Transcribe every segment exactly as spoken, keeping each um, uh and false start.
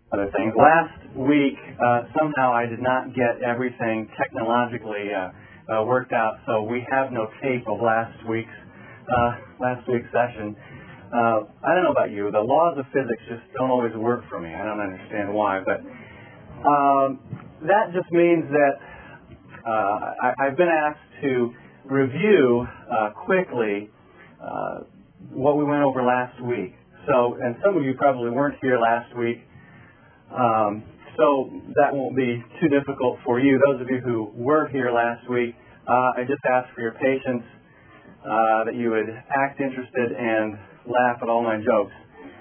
other things. Last week, uh, somehow I did not get everything technologically uh, uh, worked out, so we have no tape of last week's uh, last week's session. Uh, I don't know about you. The laws of physics just don't always work for me. I don't understand why, but um, that just means that uh, I, I've been asked to review uh, quickly uh, what we went over last week. So, and some of you probably weren't here last week, um, so that won't be too difficult for you. Those of you who were here last week, uh, I just ask for your patience, uh, that you would act interested and laugh at all my jokes.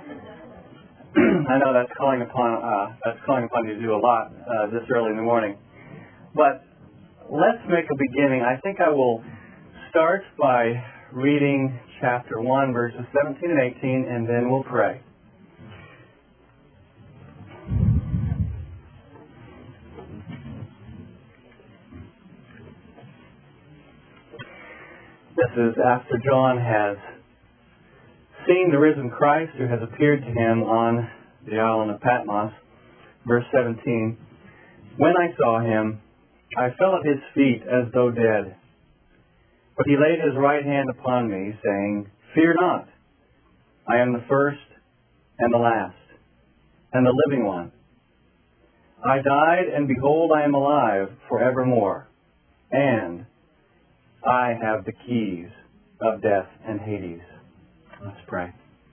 I know that's calling upon uh, that's calling upon you to do a lot uh, this early in the morning, but let's make a beginning. I think I will start by reading chapter one, verses seventeen and eighteen, and then we'll pray. This is after John has seen the risen Christ who has appeared to him on the island of Patmos. Verse seventeen, when I saw him, I fell at his feet as though dead. But he laid his right hand upon me, saying, fear not, I am the first and the last, and the living one. I died, and behold, I am alive forevermore, and I have the keys of death and Hades. Let's pray.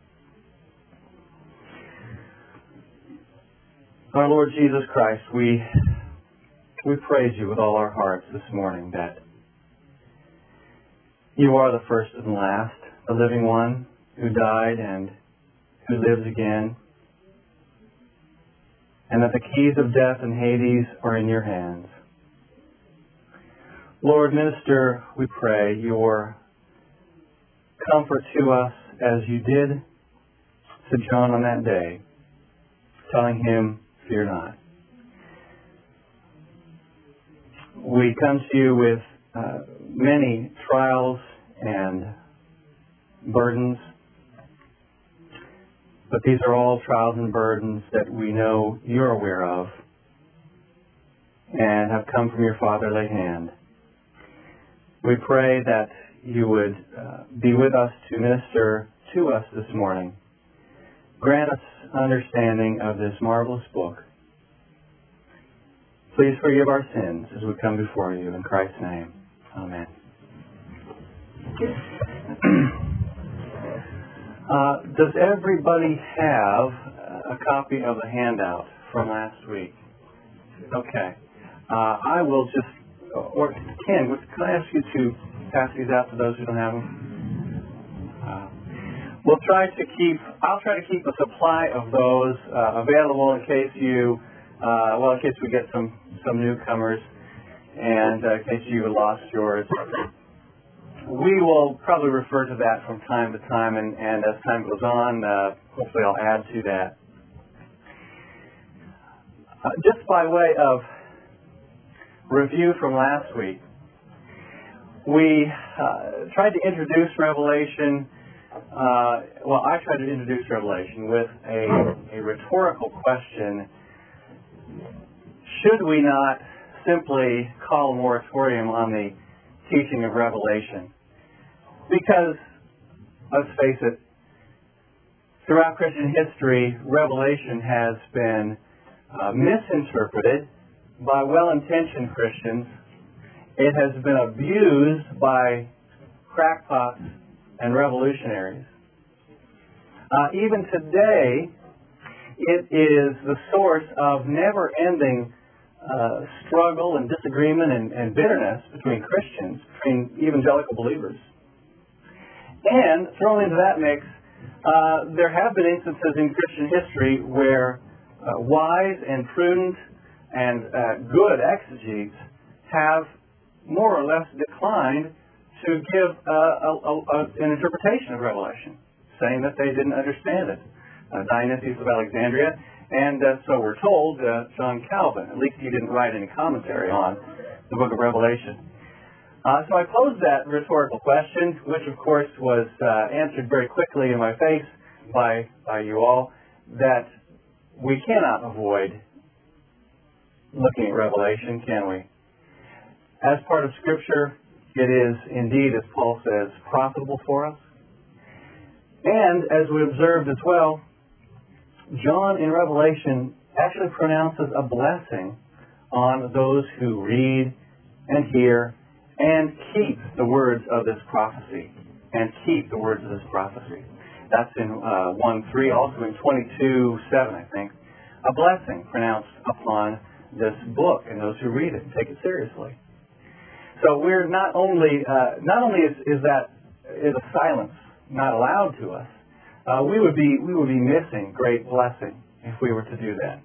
Our Lord Jesus Christ, we we praise you with all our hearts this morning that you are the first and last, the living one who died and who lives again, and that the keys of death and Hades are in your hands. Lord, minister, we pray, your comfort to us as you did to John on that day, telling him, fear not. We come to you with uh, many trials and burdens, but these are all trials and burdens that we know you're aware of and have come from your fatherly hand. We pray that you would uh, be with us to minister to us this morning. Grant us understanding of this marvelous book. Please forgive our sins as we come before you. In Christ's name, amen. uh, does everybody have a copy of the handout from last week? Okay. Uh, I will just Or, Ken, can I ask you to pass these out to those who don't have them? Uh, we'll try to keep, I'll try to keep a supply of those uh, available in case you, uh, well, in case we get some, some newcomers and uh, in case you lost yours. We will probably refer to that from time to time, and, and as time goes on, uh, hopefully I'll add to that. Uh, just by way of review from last week, we uh, tried to introduce Revelation, uh, well, I tried to introduce Revelation with a, a rhetorical question. Should we not simply call a moratorium on the teaching of Revelation? Because, let's face it, throughout Christian history, Revelation has been uh, misinterpreted by well-intentioned Christians. It has been abused by crackpots and revolutionaries. Uh, even today, it is the source of never-ending uh, struggle and disagreement and, and bitterness between Christians, between evangelical believers. And thrown into that mix, uh, there have been instances in Christian history where uh, wise and prudent and uh, good exegetes have more or less declined to give uh, a, a, a, an interpretation of Revelation, saying that they didn't understand it. Uh, Dionysius of Alexandria, and uh, so we're told uh, John Calvin. At least he didn't write any commentary on the book of Revelation. Uh, so I posed that rhetorical question, which of course was uh, answered very quickly in my face by, by you all, that we cannot avoid looking at Revelation, can we? As part of Scripture, it is indeed, as Paul says, profitable for us. And as we observed as well, John in Revelation actually pronounces a blessing on those who read and hear and keep the words of this prophecy. And keep the words of this prophecy. That's in uh, one three, also in twenty-two seven, I think. A blessing pronounced upon this book and those who read it and take it seriously. So we're not only, uh, not only is, is that is a silence not allowed to us, uh, we would be we would be missing great blessing if we were to do that.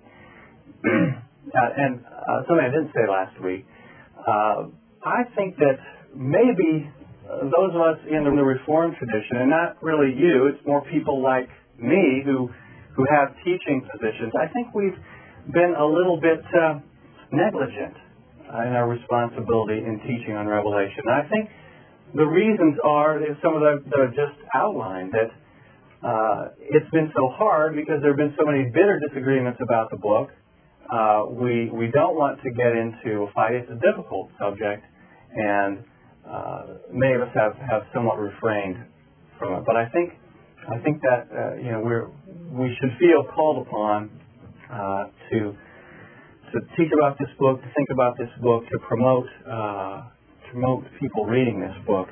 uh, and uh, something I didn't say last week, uh, I think that maybe those of us in the Reformed tradition, and not really you, it's more people like me who who have teaching positions, I think we've been a little bit uh, negligent uh, in our responsibility in teaching on Revelation. And I think the reasons are some of the that are just outlined, that uh, it's been so hard because there have been so many bitter disagreements about the book. Uh, we we don't want to get into a fight. It's a difficult subject, and Uh, many of us have, have somewhat refrained from it, but I think I think that uh, you know we're we should feel called upon uh, to to teach about this book, to think about this book, to promote uh, promote people reading this book.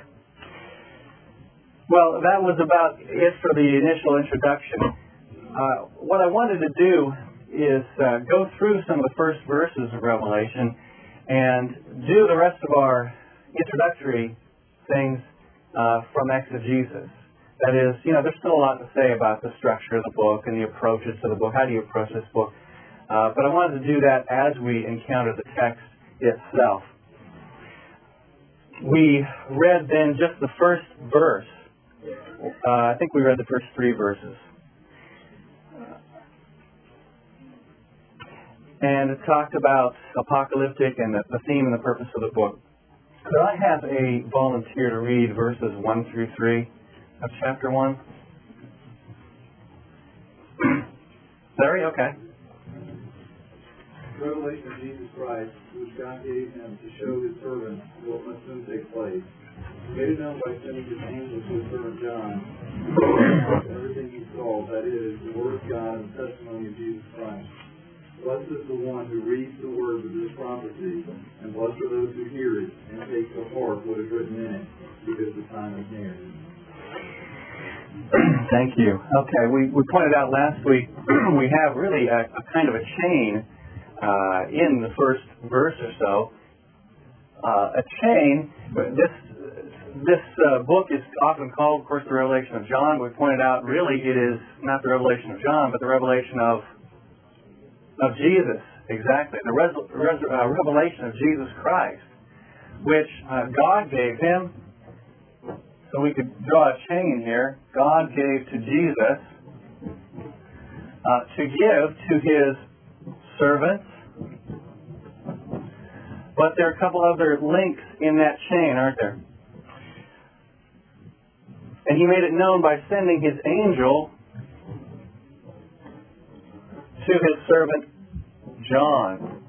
Well, that was about it for the initial introduction. Uh, what I wanted to do is uh, go through some of the first verses of Revelation and do the rest of our introductory things uh, from exegesis. That is, you know, there's still a lot to say about the structure of the book and the approaches to the book. How do you approach this book? Uh, but I wanted to do that as we encounter the text itself. We read then just the first verse. Uh, I think we read the first three verses. And it talked about apocalyptic and the, the theme and the purpose of the book. Could I have a volunteer to read verses one through three of chapter one? Larry, okay. Revelation of Jesus Christ, which God gave him to show his servants what must soon take place. He made it known by sending his angel to his servant John, everything he saw, that is, the word of God and the testimony of Jesus Christ. Blessed is the one who reads the words of this prophecy, and blessed are those who hear it and take to heart what is written in it, because the time is near. Thank you. Okay, we, we pointed out last week we have really a, a kind of a chain uh, in the first verse or so. Uh, a chain. This this uh, book is often called, of course, the Revelation of John. We pointed out really it is not the Revelation of John, but the revelation of of Jesus, exactly, the res- res- uh, revelation of Jesus Christ, which uh, God gave him. So we could draw a chain here. God gave to Jesus uh, to give to his servants. But there are a couple other links in that chain, aren't there? And he made it known by sending his angel to his servant John.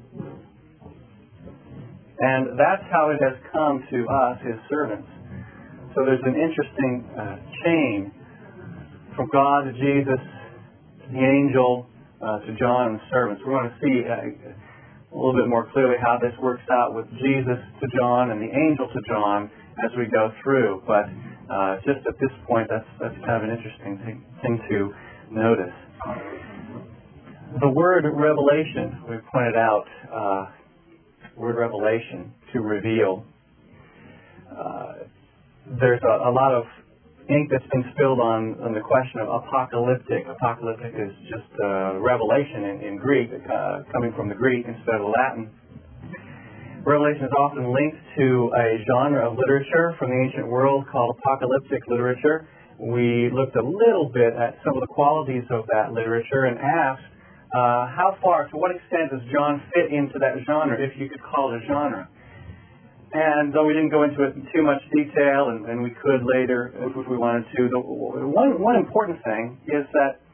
And that's how it has come to us, his servants. So there's an interesting uh, chain from God to Jesus, to the angel, uh, to John and the servants. We're going to see uh, a little bit more clearly how this works out with Jesus to John and the angel to John as we go through. But uh, just at this point, that's, that's kind of an interesting thing, thing to notice. The word revelation, we pointed out, uh, word revelation, to reveal. Uh, there's a, a lot of ink that's been spilled on, on the question of apocalyptic. Apocalyptic is just uh, revelation in, in Greek, uh, coming from the Greek instead of the Latin. Revelation is often linked to a genre of literature from the ancient world called apocalyptic literature. We looked a little bit at some of the qualities of that literature and asked, Uh, how far, to what extent does John fit into that genre, if you could call it a genre? And though we didn't go into it in too much detail, and, and we could later if we wanted to, the one, one important thing is that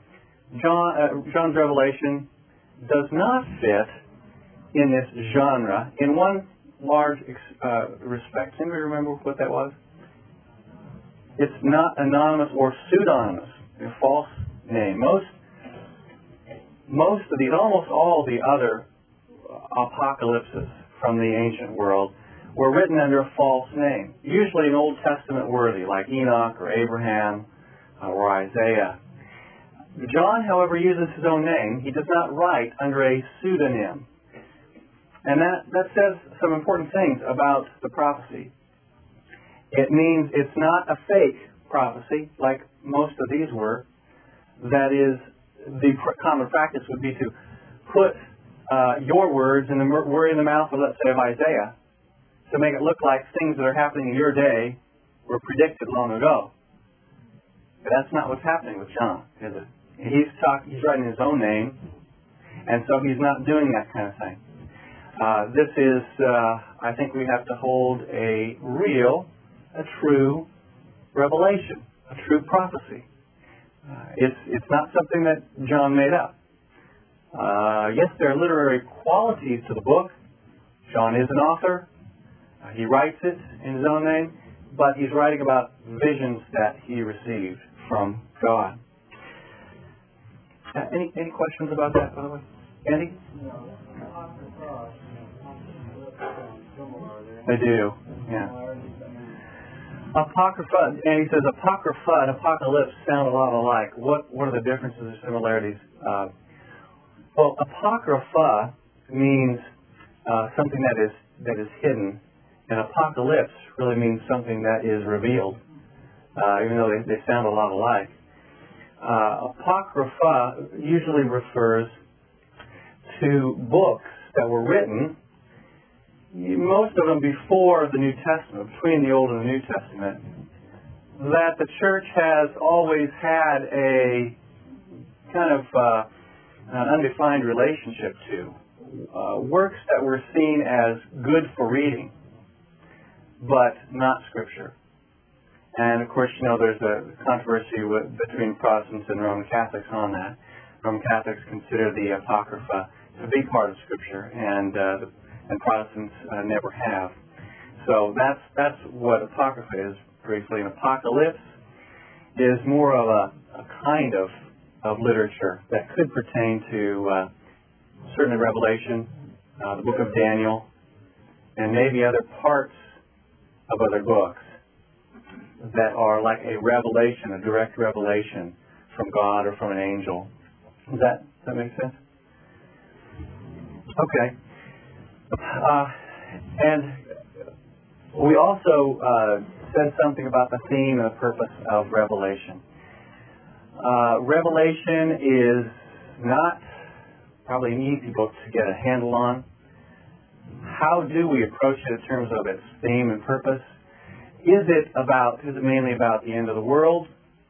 John, uh, John's Revelation does not fit in this genre in one large uh, respect. Anybody remember what that was? It's not anonymous or pseudonymous, a false name. Most, most of these, almost all the other apocalypses from the ancient world were written under a false name, usually an Old Testament worthy like Enoch or Abraham uh, or Isaiah. John, however, uses his own name. He does not write under a pseudonym. And that, that says some important things about the prophecy. It means it's not a fake prophecy like most of these were. That is, the pr- common practice would be to put uh, your words in the word in the mouth of, let's say, of Isaiah, to make it look like things that are happening in your day were predicted long ago. But that's not what's happening with John, is it? He's talking, he's writing his own name, and so he's not doing that kind of thing. Uh, this is, uh, I think we have to hold a real, a true revelation, a true prophecy. Uh, it's it's not something that John made up. Uh, yes, there are literary qualities to the book. John is an author. Uh, he writes it in his own name, but he's writing about visions that he received from God. Uh, any any questions about that, by the way? Andy? They do, yeah. Apocrypha, and he says Apocrypha and Apocalypse sound a lot alike. What what are the differences or similarities? Uh, well, Apocrypha means uh, something that is that is hidden, and Apocalypse really means something that is revealed, uh, even though they, they sound a lot alike. Uh, Apocrypha usually refers to books that were written, most of them before the New Testament, between the Old and the New Testament, that the church has always had a kind of uh, an undefined relationship to. Uh, works that were seen as good for reading, but not Scripture. And of course, you know, there's a controversy with, between Protestants and Roman Catholics on that. Roman Catholics consider the Apocrypha to be part of Scripture, and uh, the, and Protestants uh, never have. So that's that's what Apocrypha is briefly. An Apocalypse is more of a, a kind of of literature that could pertain to uh, certainly Revelation, uh, the book of Daniel, and maybe other parts of other books that are like a revelation, a direct revelation from God or from an angel. Does that, does that make sense? Okay. Uh, and we also uh, said something about the theme and the purpose of Revelation. Uh, Revelation is not probably an easy book to get a handle on. How do we approach it in terms of its theme and purpose? Is it about, is it mainly about the end of the world?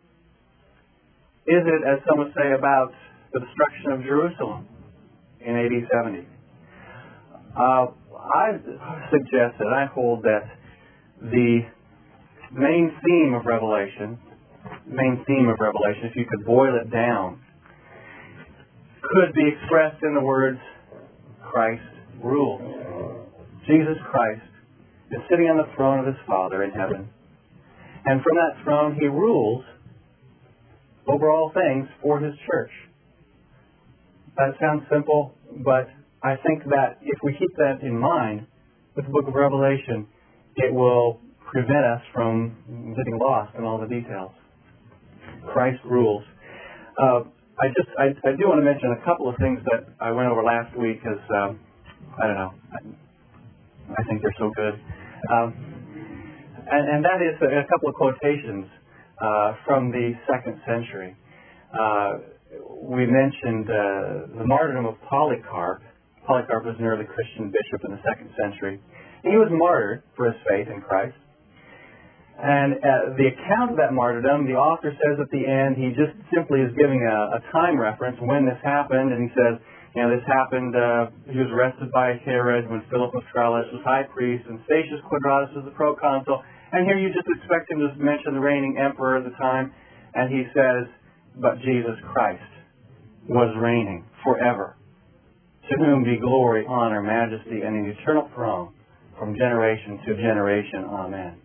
Is it, as some would say, about the destruction of Jerusalem in A D seventy? Uh, I suggest that I hold that the main theme of Revelation, main theme of Revelation, if you could boil it down, could be expressed in the words, Christ rules. Jesus Christ is sitting on the throne of his Father in heaven. And from that throne, he rules over all things for his church. That sounds simple, but I think that if we keep that in mind with the book of Revelation, it will prevent us from getting lost in all the details. Christ rules. Uh, I just, I, I do want to mention a couple of things that I went over last week because, um, I don't know, I, I think they're so good. Um, and, and that is a, a couple of quotations uh, from the second century. Uh, we mentioned uh, the martyrdom of Polycarp. Polycarp was an early Christian bishop in the second century. He was martyred for his faith in Christ. And uh, the account of that martyrdom, the author says at the end, he just simply is giving a, a time reference when this happened, and he says, you know, this happened, uh, he was arrested by Herod when Philip of Tralles was high priest, and Statius Quadratus was the proconsul, and here you just expect him to mention the reigning emperor at the time, and he says, but Jesus Christ was reigning forever, to whom be glory, honor, majesty, and an eternal throne from generation to generation. Amen.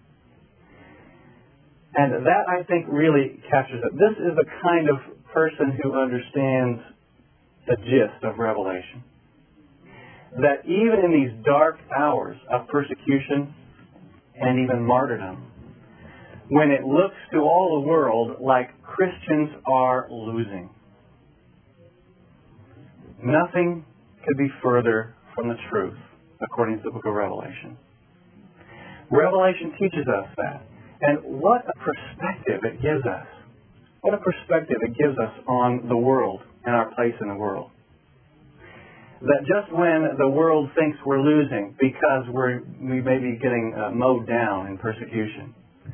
And that, I think, really captures it. This is the kind of person who understands the gist of Revelation. That even in these dark hours of persecution and even martyrdom, when it looks to all the world like Christians are losing, nothing could be further from the truth, according to the book of Revelation. Revelation teaches us that. And what a perspective it gives us. What a perspective it gives us on the world and our place in the world. That just when the world thinks we're losing because we're, we may be getting uh, mowed down in persecution,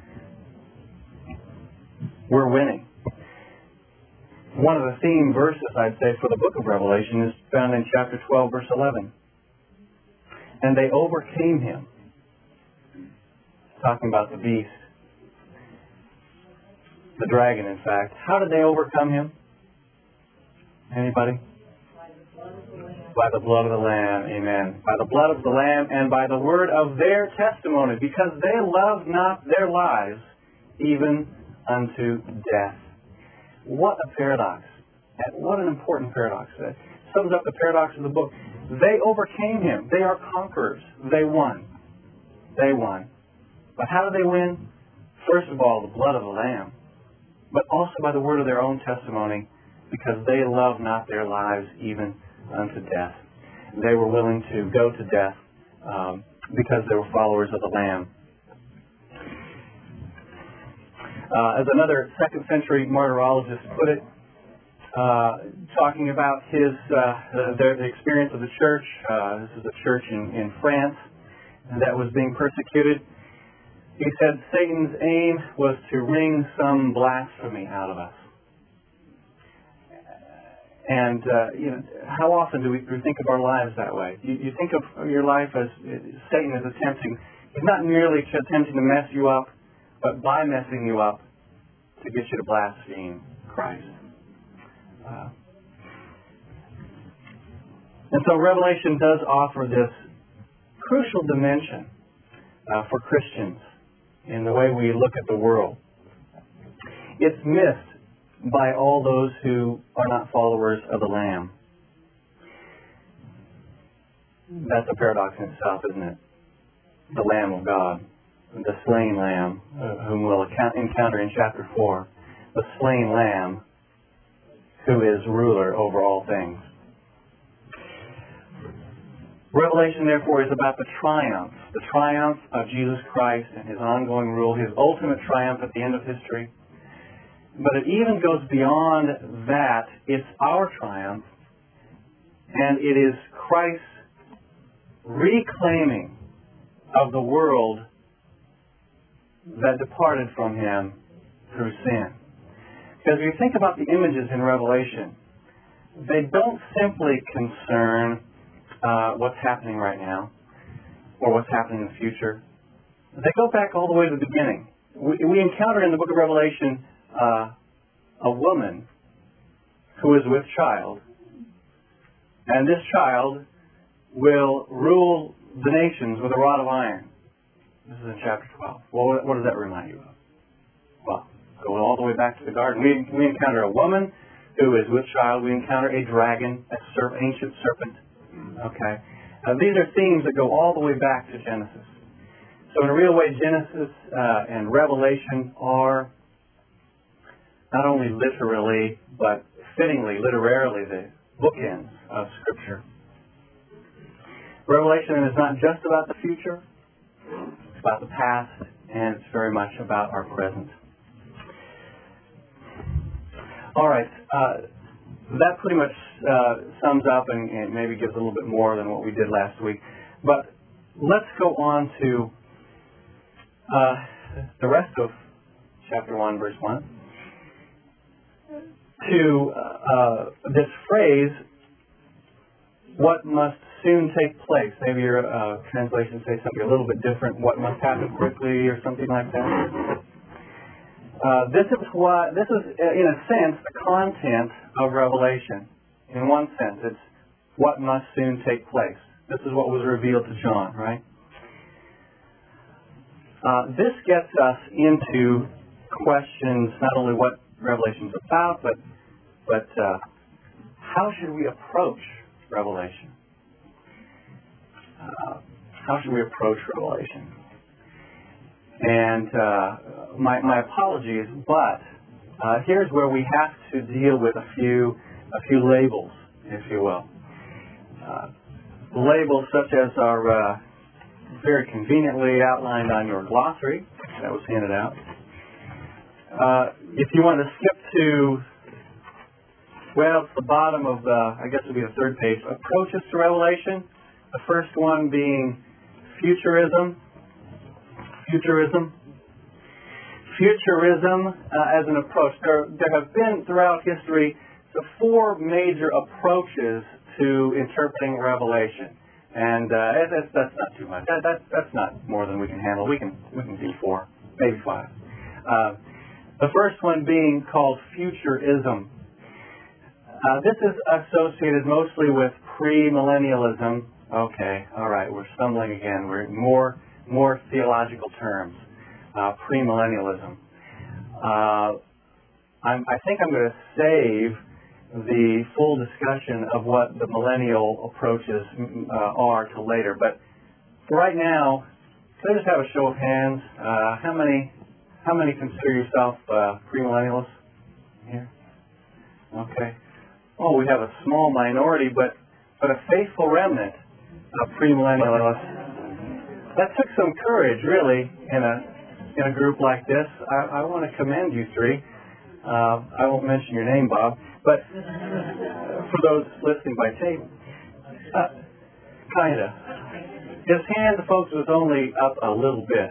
we're winning. One of the theme verses, I'd say, for the book of Revelation is found in chapter twelve, verse eleven. And they overcame him. Talking about the beast. The dragon, in fact. How did they overcome him? Anybody? By the blood of the Lamb. Amen. By the blood of the Lamb and by the word of their testimony, because they loved not their lives even unto death. What a paradox. What an important paradox. That sums up the paradox of the book. They overcame him. They are conquerors. They won. They won. But how did they win? First of all, the blood of the Lamb, but also by the word of their own testimony, because they loved not their lives even unto death. They were willing to go to death um, because they were followers of the Lamb. Uh, as another second century martyrologist put it, uh, talking about his uh, the, the experience of the church, uh, this is a church in, in France that was being persecuted. He said, Satan's aim was to wring some blasphemy out of us. And, uh, you know, how often do we, do we think of our lives that way? You, you think of your life as uh, Satan is attempting, he's not merely attempting to mess you up, but by messing you up, to get you to blaspheme Christ. Uh, and so Revelation does offer this crucial dimension uh, for Christians in the way we look at the world. It's missed by all those who are not followers of the Lamb. That's a paradox in itself, isn't it? The Lamb of God, the slain Lamb, uh, whom we'll account, encounter in chapter four. The slain Lamb, who is ruler over all things. Revelation, therefore, is about the triumph, the triumph of Jesus Christ and his ongoing rule, his ultimate triumph at the end of history. But it even goes beyond that. It's our triumph, and it is Christ's reclaiming of the world that departed from him through sin. Because if you think about the images in Revelation, they don't simply concern uh, what's happening right now or what's happening in the future. They go back all the way to the beginning. We, we encounter in the book of Revelation uh, a woman who is with child, and this child will rule the nations with a rod of iron. This is in chapter twelve. Well, what, what does that remind you of? Well, going all the way back to the garden, we, we encounter a woman who is with child. We encounter a dragon, a serp, ancient serpent. Okay, uh, these are themes that go all the way back to Genesis. So in a real way, Genesis uh, and Revelation are not only literally, but fittingly, literarily, the bookends of Scripture. Revelation is not just about the future. It's about the past, and it's very much about our present. All right. Uh, that pretty much uh, sums up and, and maybe gives a little bit more than what we did last week. But let's go on to uh, the rest of chapter one, verse one. To uh, this phrase, what must soon take place. Maybe your uh, translation say something a little bit different. What must happen quickly, or something like that. Uh, this is what this is, uh, in a sense, the content of Revelation. in one sense. It's what must soon take place. This is what was revealed to John, right? Uh, this gets us into questions, not only what Revelation is about, but but uh, how should we approach Revelation? Uh, how should we approach Revelation? And uh, my, my apologies, but uh, here's where we have to deal with a few a few labels, if you will. Uh, labels such as are uh, very conveniently outlined on your glossary that was handed out. Uh, if you want to skip to, well, it's the bottom of the, I guess it would be the third page, approaches to Revelation. The first one being futurism. Futurism. Futurism uh, as an approach. There, there have been throughout history the four major approaches to interpreting Revelation, and uh, that's, that's not too much. That, that, that's not more than we can handle. We can we can do four, maybe five. Uh, the first one being called futurism. Uh, this is associated mostly with premillennialism. Okay, all right, we're stumbling again. We're more more theological terms. Uh, premillennialism. Uh, I'm, I think I'm going to save the full discussion of what the millennial approaches uh, are to later. But for right now, can I just have a show of hands? Uh, how many how many consider yourself uh, premillennialists here? Okay. Oh, we have a small minority, but but a faithful remnant of premillennialists. That took some courage, really, in a in a group like this. I, I want to commend you three. Uh, I won't mention your name, Bob, but for those listening by tape, uh, kind of. His hand, folks, was only up a little bit.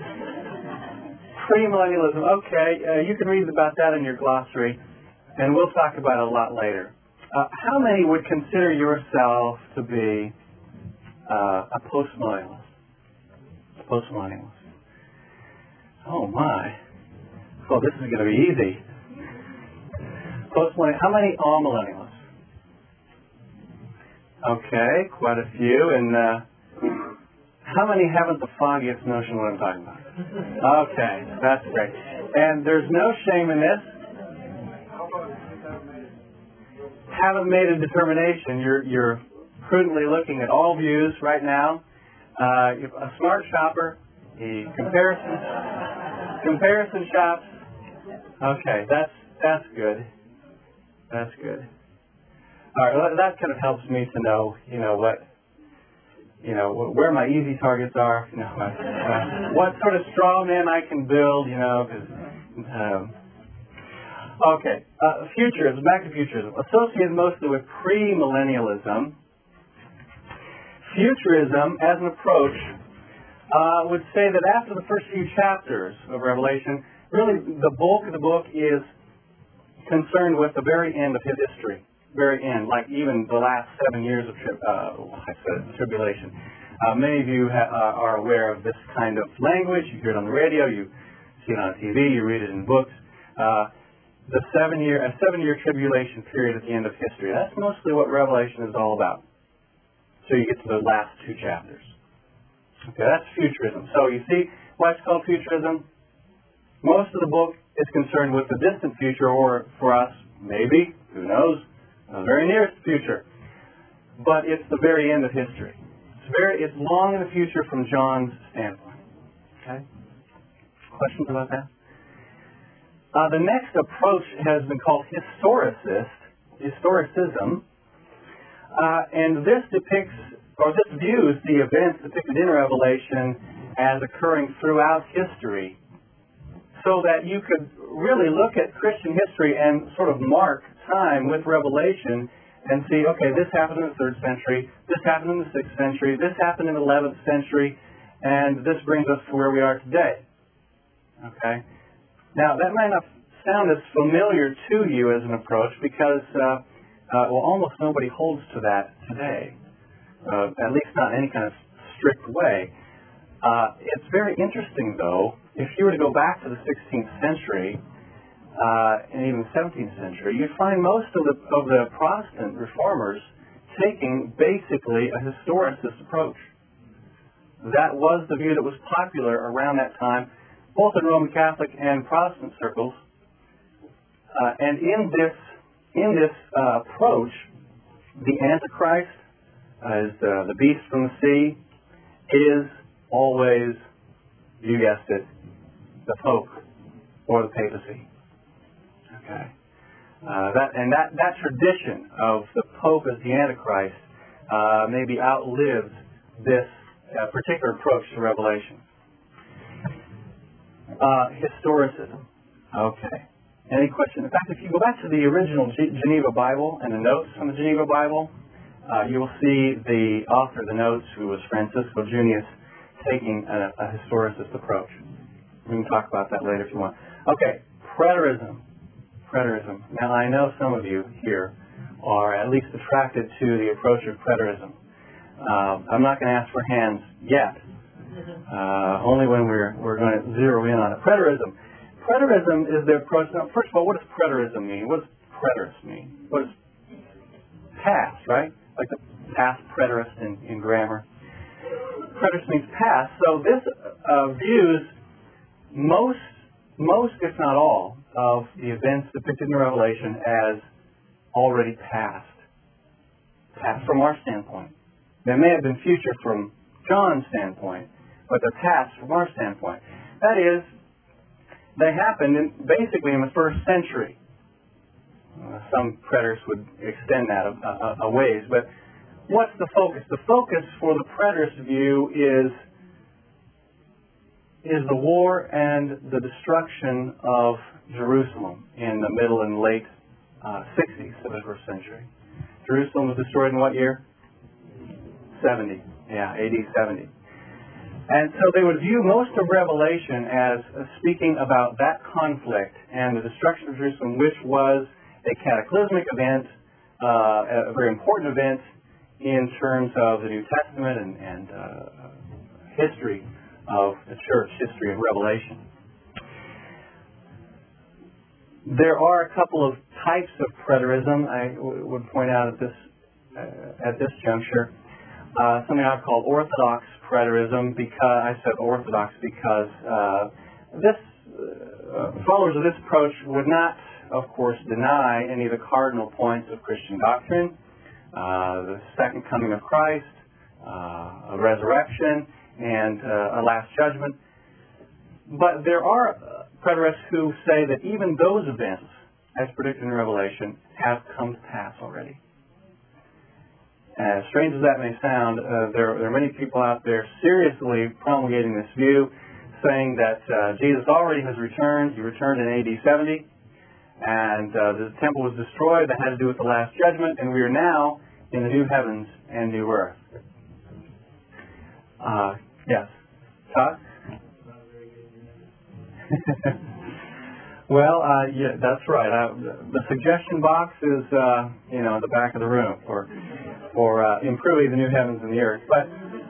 Premillennialism, okay, uh, you can read about that in your glossary, and we'll talk about it a lot later. Uh, how many would consider yourself to be uh, a postmillennialist? A postmillennialist. Oh my. Well, this is going to be easy. Postmillennial. How many are millennialists? Okay, quite a few. And uh, how many haven't the foggiest notion what I'm talking about? Okay, that's great. And there's no shame in this. Haven't made a determination. You're you're prudently looking at all views right now. Uh, a smart shopper. He comparison comparison shops. Okay, that's that's good. That's good. All right, well, that kind of helps me to know, you know, what, you know, where my easy targets are. You know, uh, what sort of straw man I can build. You know, because. Um, okay, uh, futurism. Back to futurism. Associated mostly with premillennialism. Futurism, as an approach, uh, would say that after the first few chapters of Revelation, really the bulk of the book is concerned with the very end of his history, very end, like even the last seven years of tri- uh, I said tribulation. Uh, many of you ha- uh, are aware of this kind of language. You hear it on the radio, you see it on T V, you read it in books. Uh, the seven-year, a seven-year tribulation period at the end of history. That's mostly what Revelation is all about. So you get to the last two chapters. Okay, that's futurism. So you see why it's called futurism? Most of the book is concerned with the distant future, or for us, maybe, who knows, the very nearest future. But it's the very end of history. It's very, it's long in the future from John's standpoint. Okay? Questions about that? Uh, the next approach has been called historicist, historicism. Uh, and this depicts, or this views the events depicted in Revelation as occurring throughout history, so that you could really look at Christian history and sort of mark time with Revelation and see, okay, this happened in the third century, this happened in the sixth century, this happened in the eleventh century, and this brings us to where we are today. Okay? Now, that might not sound as familiar to you as an approach because uh, Uh, well, almost nobody holds to that today, uh, at least not in any kind of strict way. Uh, it's very interesting, though, if you were to go back to the sixteenth century, uh, and even the seventeenth century, you'd find most of the, of the Protestant reformers taking basically a historicist approach. That was the view that was popular around that time, both in Roman Catholic and Protestant circles. Uh, and in this in this uh, approach, the Antichrist, uh, is the, the beast from the sea, is always, you guessed it, the Pope or the papacy. Okay, uh, that and that that tradition of the Pope as the Antichrist uh, maybe outlives this uh, particular approach to Revelation. Uh, historicism. Okay. Any question? In fact, if you go back to the original G- Geneva Bible and the notes from the Geneva Bible, uh, you will see the author of the notes, who was Francisco Junius, taking a, a historicist approach. We can talk about that later if you want. Okay, preterism. Preterism. Now, I know some of you here are at least attracted to the approach of preterism. Uh, I'm not going to ask for hands yet. Uh, only when we're we're going to zero in on it. Preterism. Preterism is the approach. Now, first of all, what does preterism mean? What does preterist mean? What is past, right? Like the past preterist in, in grammar. Preterist means past. So this uh, views most, most, if not all, of the events depicted in the Revelation as already past. Past from our standpoint. They may have been future from John's standpoint, but they're past from our standpoint. That is, they happened in, basically in the first century. Uh, some preterists would extend that a, a, a ways, but what's the focus? The focus for the preterist view is is the war and the destruction of Jerusalem in the middle and late uh, sixties of the first century. Jerusalem was destroyed in what year? seventy. Yeah, A D seventy. And so they would view most of Revelation as uh, speaking about that conflict and the destruction of Jerusalem, which was a cataclysmic event, uh, a very important event in terms of the New Testament and, and uh, history of the church, history of Revelation. There are a couple of types of preterism I w- would point out at this uh, at this juncture. Uh, something I've called Orthodox preterism, because I said Orthodox because uh, this uh, followers of this approach would not, of course, deny any of the cardinal points of Christian doctrine, uh, the second coming of Christ, uh, a resurrection, and uh, a last judgment. But there are preterists who say that even those events, as predicted in Revelation, have come to pass already. As strange as that may sound, uh, there, there are many people out there seriously promulgating this view, saying that uh, Jesus already has returned. He returned in A D seventy, and uh, the temple was destroyed. That had to do with the Last Judgment, and we are now in the new heavens and new earth. Uh, yes. Todd? Well, uh, yeah, that's right. Uh, the suggestion box is, uh, you know, at the back of the room for for uh, improving the new heavens and the earth. But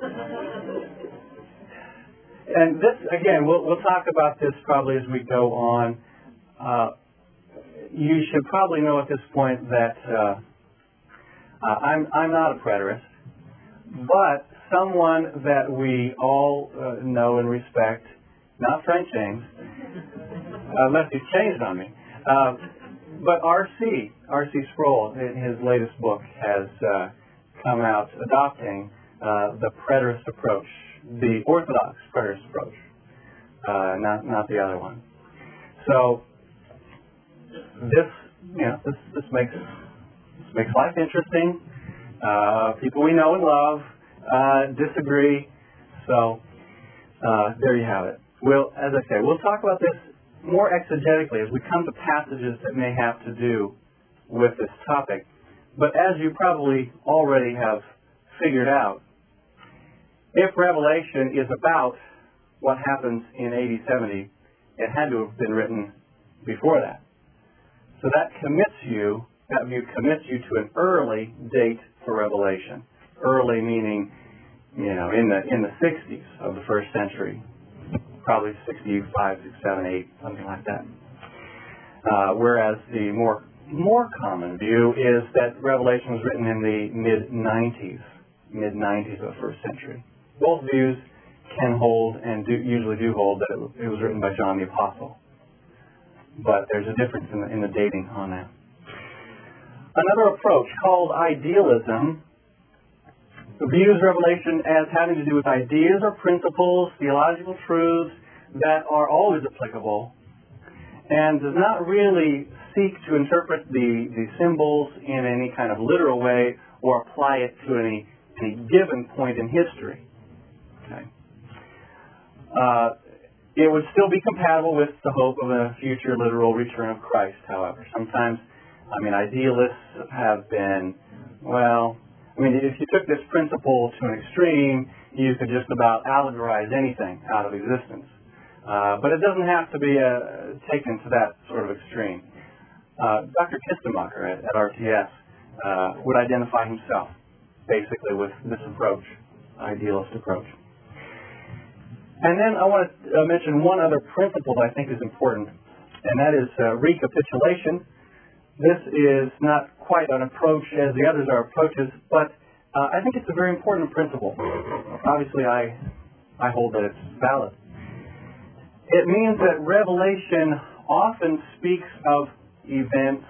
and this again, we'll we'll talk about this probably as we go on. Uh, you should probably know at this point that uh, uh, I'm I'm not a preterist, but someone that we all uh, know and respect. Not Frank James, unless he's changed on me. Uh, but R C, R C Sproul, in his latest book, has uh, come out adopting uh, the preterist approach, the Orthodox preterist approach, uh, not not the other one. So this, you know, this this makes this makes life interesting. Uh, people we know and love uh, disagree, so uh, there you have it. We'll, as I say, we'll talk about this more exegetically as we come to passages that may have to do with this topic. But as you probably already have figured out, if Revelation is about what happens in A D seventy, it had to have been written before that. So that commits you, that view commits you to an early date for Revelation. Early meaning, you know, in the in the sixties of the first century. Probably sixty-five, sixty-seven, eight, something like that. Uh, whereas the more more common view is that Revelation was written in the mid nineties, mid nineties of the first century. Both views can hold and do, usually do hold that it, it was written by John the Apostle. But there's a difference in the, in the dating on that. Another approach called idealism views Revelation as having to do with ideas or principles, theological truths that are always applicable, and does not really seek to interpret the, the symbols in any kind of literal way or apply it to any, any given point in history. Okay. Uh, it would still be compatible with the hope of a future literal return of Christ, however. Sometimes, I mean, idealists have been, well, I mean, if you took this principle to an extreme, you could just about allegorize anything out of existence. Uh, but it doesn't have to be uh, taken to that sort of extreme. Uh, Doctor Kistemacher at, at R T S uh, would identify himself basically with this approach, idealist approach. And then I want to uh, mention one other principle that I think is important, and that is uh, recapitulation. This is not quite an approach as the others are approaches, but uh, I think it's a very important principle. Obviously, I, I hold that it's valid. It means that Revelation often speaks of events,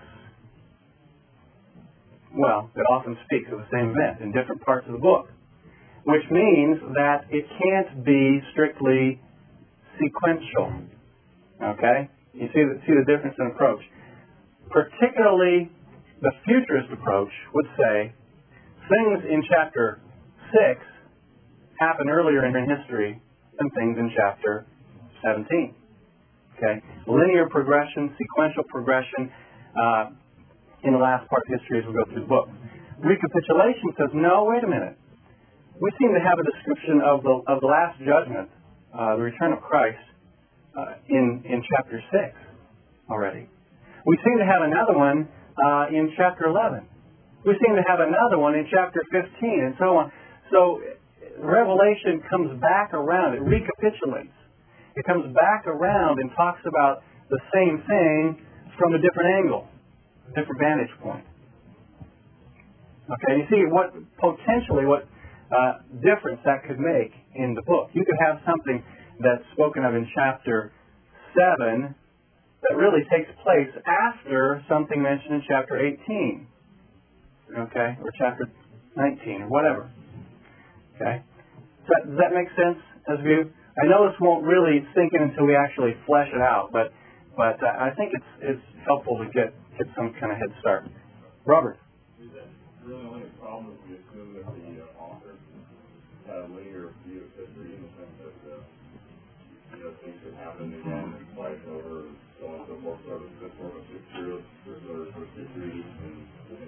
well, it often speaks of the same event in different parts of the book, which means that it can't be strictly sequential. Okay? You see the, see the difference in approach. Particularly, the futurist approach would say things in chapter six happen earlier in history than things in chapter seventeen. Okay? Linear progression, sequential progression uh, in the last part of history as we go through the book. Recapitulation says, no, wait a minute. We seem to have a description of the of the last judgment, uh, the return of Christ, uh, in, in chapter six already. We seem to have another one uh, in chapter eleven. We seem to have another one in chapter fifteen, and so on. So Revelation comes back around. It recapitulates. It comes back around and talks about the same thing from a different angle, a different vantage point. Okay, you see what potentially what uh, difference that could make in the book. You could have something that's spoken of in chapter seven that really takes place after something mentioned in chapter eighteen, okay, or chapter nineteen, or whatever. Okay, does that, does that make sense as view? I know this won't really sink in until we actually flesh it out, but but uh, I think it's it's helpful to get get some kind of head start. Robert. Is that really only a problem if we assume that the uh, author had a linear view of history in the sense that uh, you know things that happen again and twice over, so on and so forth, so it's just more of a picture of sort of history and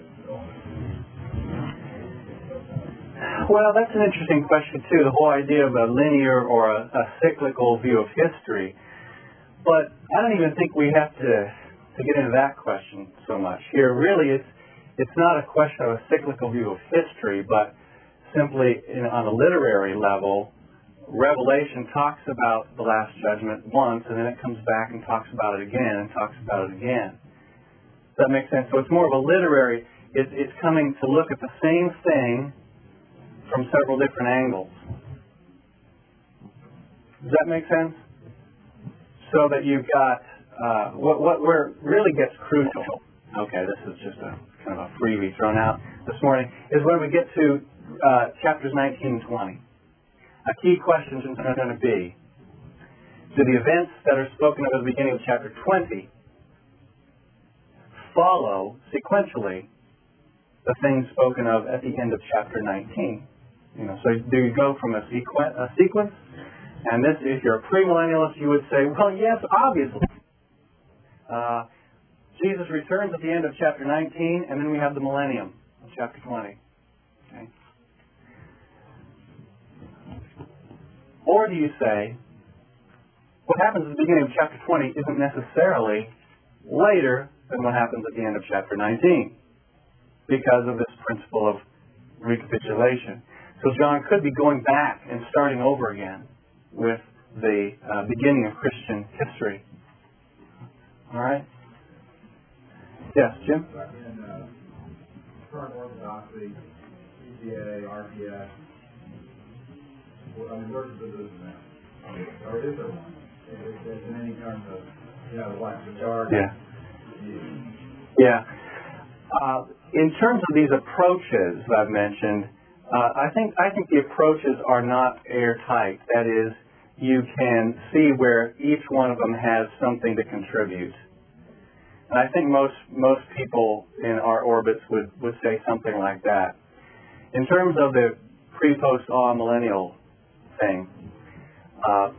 Well, that's an interesting question, too, the whole idea of a linear or a, a cyclical view of history. But I don't even think we have to, to get into that question so much. Here, really, it's, it's not a question of a cyclical view of history, but simply in, on a literary level, Revelation talks about the Last Judgment once, and then it comes back and talks about it again and talks about it again. Does that make sense? So it's more of a literary, it, it's coming to look at the same thing from several different angles. Does that make sense? So that you've got, uh, what, what where really gets crucial, okay, this is just a kind of a freebie thrown out this morning, is when we get to uh, chapters nineteen and twenty. A key question is going to be, do the events that are spoken of at the beginning of chapter twenty follow sequentially the things spoken of at the end of chapter nineteen? You know, so do you go from a, sequ- a sequence? And this, if you're a premillennialist, you would say, well, yes, obviously. Uh, Jesus returns at the end of chapter nineteen, and then we have the millennium of chapter twenty. Okay. Or do you say, what happens at the beginning of chapter twenty isn't necessarily later than what happens at the end of chapter nineteen, because of this principle of recapitulation. So John could be going back and starting over again with the uh, beginning of Christian history. All right? Yes, Jim? In uh, current orthodoxy, E P A, R P S, well, I mean, where's the business now? Or is there one? Is there in any terms of, you know, like the charge? Yeah. Yeah. Uh, in terms of these approaches that I've mentioned, uh, I think I think the approaches are not airtight. That is, you can see where each one of them has something to contribute. And I think most most people in our orbits would, would say something like that. In terms of the pre-post all millennial thing, uh,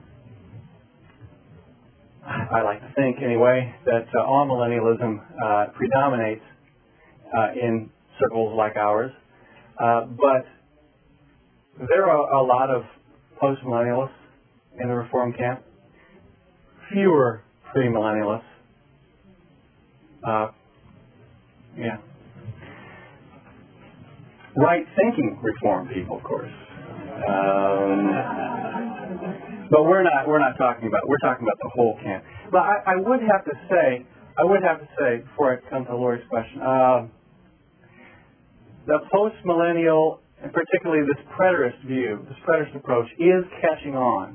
I like to think anyway that uh, all millennialism uh, predominates uh, in circles like ours, uh, but there are a lot of post-millennialists in the Reform camp, fewer pre-millennialists. Uh, yeah. Right-thinking Reform people, of course. Um, but we're not. We're not talking about. We're talking about the whole camp. But I, I would have to say. I would have to say before I come to Lori's question. Uh, the post-millennial, and particularly this preterist view, this preterist approach, is catching on.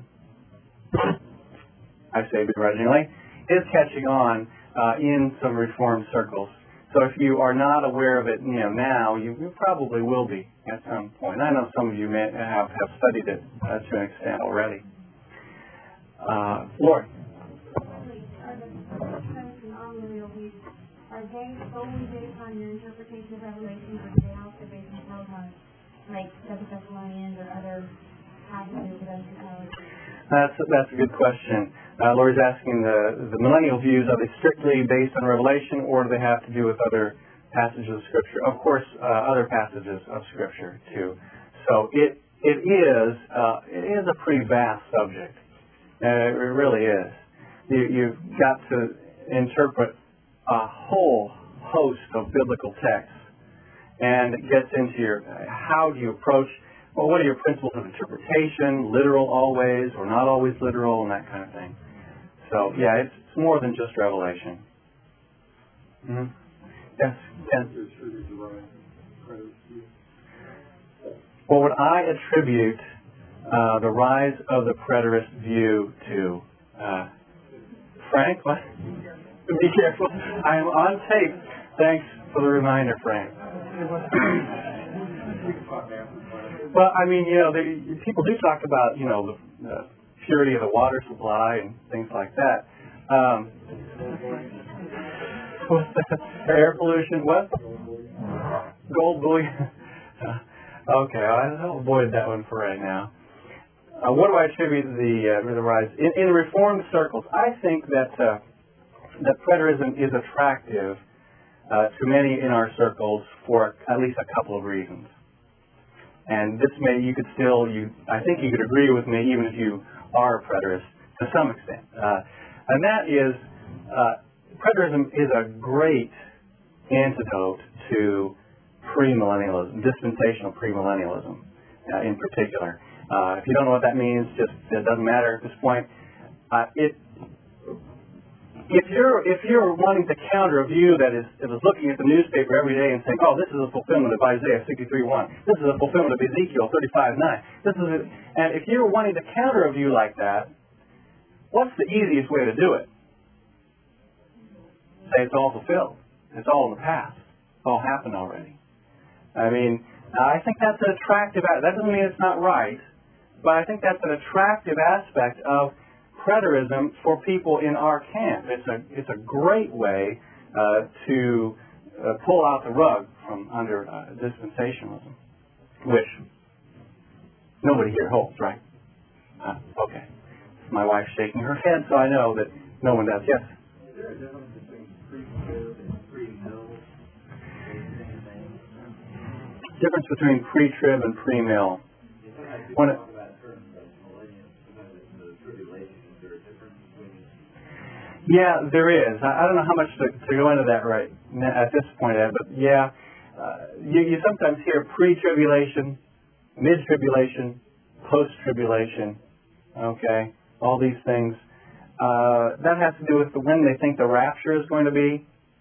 I say begrudgingly, is catching on uh, in some Reformed circles. So if you are not aware of it, you know, now, you, you probably will be at some point. I know some of you may have, have studied it uh, to an extent already. Uh, Lori. Are they solely based on your interpretation of Revelation, or do they also based on like Second Thessalonians or other passages of eschatology? That's that's a good question. Uh, Lori's asking the the millennial views, are they strictly based on Revelation, or do they have to do with other passages of Scripture? Of course, uh, other passages of Scripture too. So it it is uh, it is a pretty vast subject. Uh, it really is. You, you've got to interpret a whole host of biblical texts, and it gets into your how do you approach. Well, what are your principles of interpretation? Literal always, or not always literal, and that kind of thing. So, yeah, it's, it's more than just Revelation. Mm-hmm. Yes, Ken? What would I attribute uh, the rise of the preterist view to? Uh, Frank, what? Be careful. I am on tape. Thanks for the reminder, Frank. Well, I mean, you know, they, people do talk about, you know, the, the purity of the water supply and things like that. Um, what's that? Air pollution, what? Gold bullion. Okay, I'll avoid that one for right now. Uh, what do I attribute the uh, the rise in, in Reformed circles? I think that uh, that preterism is attractive uh, to many in our circles for at least a couple of reasons. And this may, you could still, you, I think you could agree with me even if you are a preterist to some extent. Uh, and that is, uh, preterism is a great antidote to premillennialism, dispensational premillennialism uh, in particular. Uh, if you don't know what that means, just it doesn't matter at this point. Uh, it If you're if you're wanting to counter a view that is that is looking at the newspaper every day and saying, oh, this is a fulfillment of Isaiah sixty-three one, this is a fulfillment of Ezekiel thirty-five nine, this is a, and if you're wanting to counter a view like that, what's the easiest way to do it? Say it's all fulfilled. It's all in the past. It's all happened already. I mean, I think that's an attractive. That doesn't mean it's not right, but I think that's an attractive aspect of preterism for people in our camp. It's a it's a great way uh, to uh, pull out the rug from under uh, dispensationalism, which nobody here holds, right? Uh, okay. My wife's shaking her head, so I know that no one does. Yes? Is there a difference between pre-trib and pre-mill? Difference between pre-trib and pre-mill. When it, Yeah, there is. I, I don't know how much to, to go into that right at this point, Ed, but yeah, uh, you, you sometimes hear pre-tribulation, mid-tribulation, post-tribulation, okay, all these things. Uh, that has to do with the, when they think the rapture is going to be.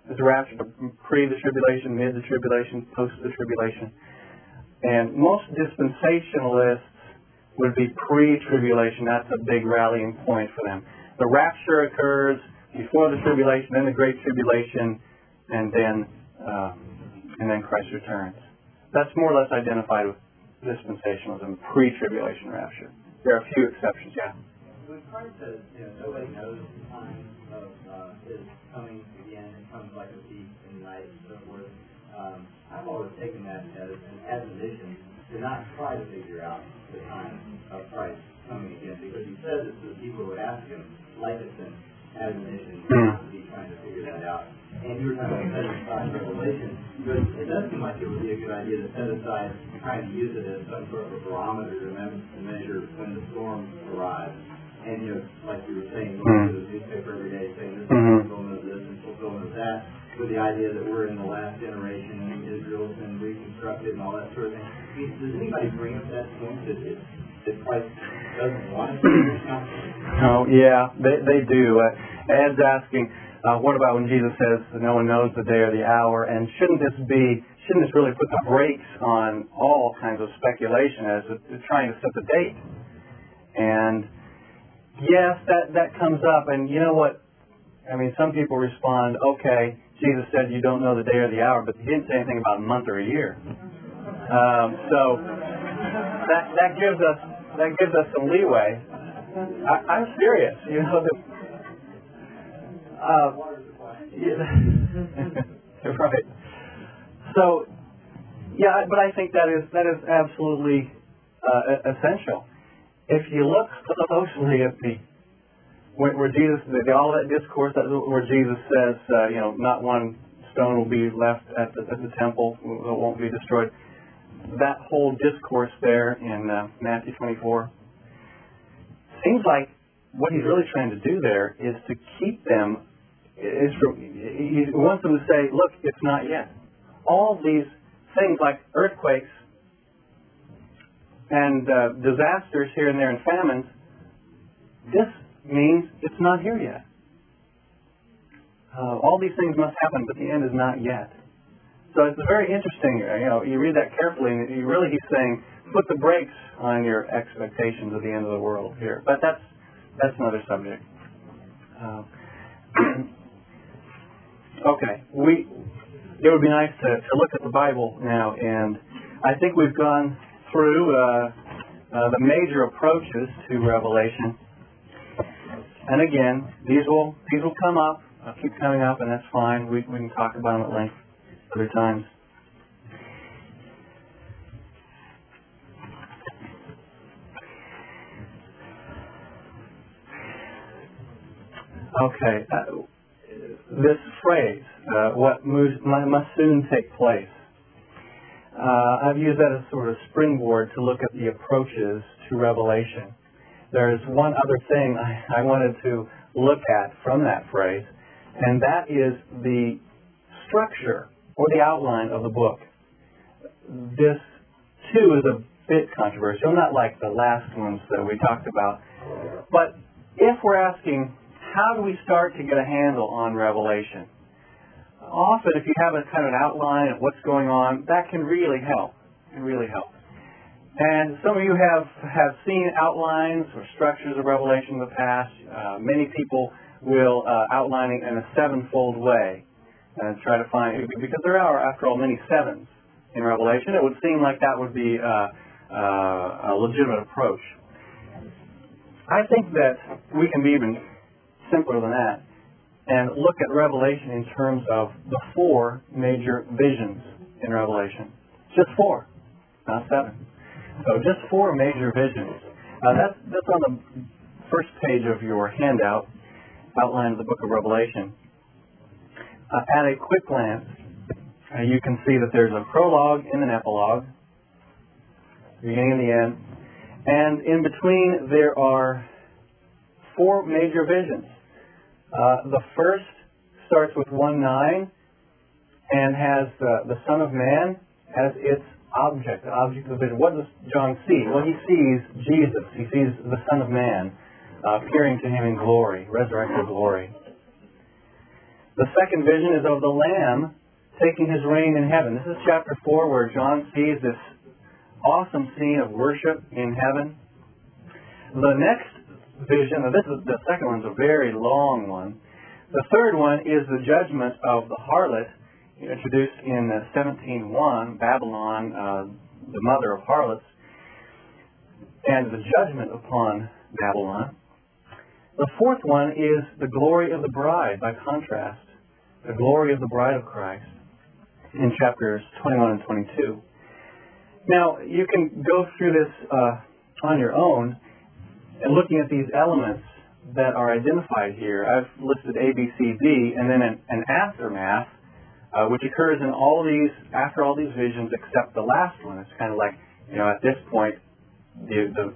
is the rapture, pre the tribulation, mid the tribulation, post the tribulation. And most dispensationalists would be pre-tribulation. That's a big rallying point for them. The rapture occurs before the tribulation, then the great tribulation, and then uh, and then Christ returns. That's more or less identified with dispensationalism, pre-tribulation rapture. There are a few exceptions, yeah. When Christ says, you know, nobody knows the time of uh, his coming again, and comes like a thief in the night and so forth, um, I've always taken that as an admonition to not try to figure out the time of Christ coming again, because he says it to the people who would ask him, like it's an admonition not to be trying to figure that out. And you were talking about setting aside Revelation, but it does seem like it would be a good idea to set aside trying to use it as some sort of a barometer to measure when the storm arrives. And, you know, like you were saying, going to the newspaper every day saying this is fulfillment of this and fulfillment of that, with the idea that we're in the last generation and Israel's been reconstructed and all that sort of thing. I mean, does anybody bring up that point that, it, that Christ doesn't want us to do this kind of thing? Oh, yeah, they, they do. Uh, Ed's asking, uh, what about when Jesus says that no one knows the day or the hour? And shouldn't this be, shouldn't this really put the brakes on all kinds of speculation as to trying to set the date? And yes, that, that comes up. And you know what? I mean, some people respond, okay, Jesus said you don't know the day or the hour, but he didn't say anything about a month or a year. Um, so that that gives us that gives us some leeway. I, I'm serious, you know. The, uh, yeah, right. So, yeah, but I think that is that is absolutely uh, essential. If you look closely at the where, where Jesus, the, all that discourse that, where Jesus says, uh, you know, not one stone will be left at the, at the temple, it won't be destroyed. That whole discourse there in uh, Matthew twenty-four seems like what he's really trying to do there is to keep them. Is from, he wants them to say, look, it's not yet. All these things like earthquakes and uh, disasters here and there and famines, this means it's not here yet. Uh, all these things must happen, but the end is not yet. So it's very interesting. You know, you read that carefully, and you really he's saying, put the brakes on your expectations of the end of the world here. But that's that's another subject. Uh, okay, we. It would be nice to, to look at the Bible now, and I think we've gone through uh, uh, the major approaches to Revelation. And again, these will these will come up, uh, keep coming up, and that's fine. We, we can talk about them at length other times. Okay, uh, this phrase, uh, what moves, must soon take place. Uh, I've used that as sort of springboard to look at the approaches to Revelation. There's one other thing I, I wanted to look at from that phrase, and that is the structure or the outline of the book. This, too, is a bit controversial, not like the last ones that we talked about. But if we're asking, how do we start to get a handle on Revelation? Often, if you have a kind of an outline of what's going on, that can really help. It can really help. And some of you have, have seen outlines or structures of Revelation in the past. Uh, many people will uh, outline it in a sevenfold way and try to find, because there are, after all, many sevens in Revelation. It would seem like that would be uh, uh, a legitimate approach. I think that we can be even simpler than that and look at Revelation in terms of the four major visions in Revelation. Just four, not seven. So just four major visions. Uh, that's, that's on the first page of your handout, outline of the book of Revelation. Uh, at a quick glance, uh, you can see that there's a prologue and an epilogue, the beginning and the end. And in between, there are four major visions. Uh, the first starts with one nine and has uh, the Son of Man as its object, the object of the vision. What does John see? Well, he sees Jesus. He sees the Son of Man uh, appearing to him in glory, resurrected glory. The second vision is of the Lamb taking his reign in heaven. This is chapter four, where John sees this awesome scene of worship in heaven. The next vision, this is the second one's a very long one. The third one is the judgment of the harlot, introduced in seventeen one, Babylon, uh, the mother of harlots, and the judgment upon Babylon. The fourth one is the glory of the bride, by contrast, the glory of the bride of Christ, in chapters twenty-one and twenty-two. Now, you can go through this uh, on your own, and looking at these elements that are identified here. I've listed A, B, C, D, and then an, an aftermath, uh, which occurs in all these, after all these visions, except the last one. It's kind of like, you know, at this point, the, the